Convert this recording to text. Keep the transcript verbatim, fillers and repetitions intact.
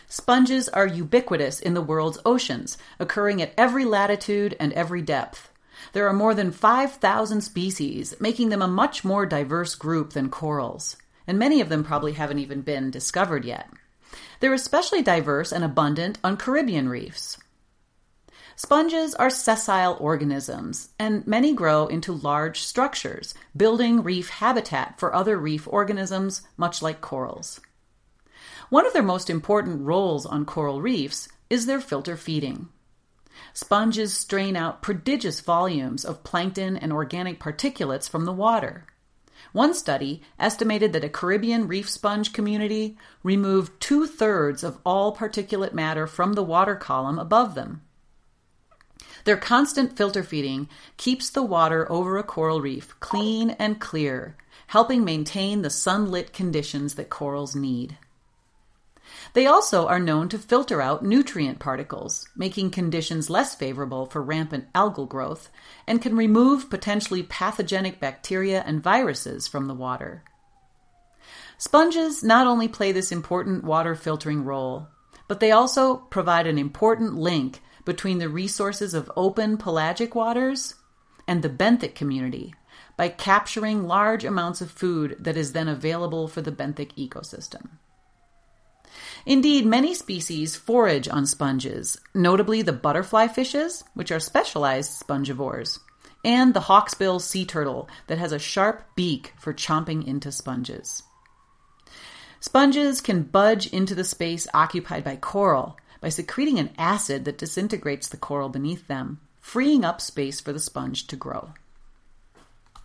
Sponges are ubiquitous in the world's oceans, occurring at every latitude and every depth. There are more than five thousand species, making them a much more diverse group than corals, and many of them probably haven't even been discovered yet. They're especially diverse and abundant on Caribbean reefs. Sponges are sessile organisms, and many grow into large structures, building reef habitat for other reef organisms, much like corals. One of their most important roles on coral reefs is their filter feeding. Sponges strain out prodigious volumes of plankton and organic particulates from the water. One study estimated that a Caribbean reef sponge community removed two-thirds of all particulate matter from the water column above them. Their constant filter feeding keeps the water over a coral reef clean and clear, helping maintain the sunlit conditions that corals need. They also are known to filter out nutrient particles, making conditions less favorable for rampant algal growth, and can remove potentially pathogenic bacteria and viruses from the water. Sponges not only play this important water filtering role, but they also provide an important link between the resources of open pelagic waters and the benthic community by capturing large amounts of food that is then available for the benthic ecosystem. Indeed, many species forage on sponges, notably the butterfly fishes, which are specialized spongivores, and the hawksbill sea turtle that has a sharp beak for chomping into sponges. Sponges can budge into the space occupied by coral by secreting an acid that disintegrates the coral beneath them, freeing up space for the sponge to grow.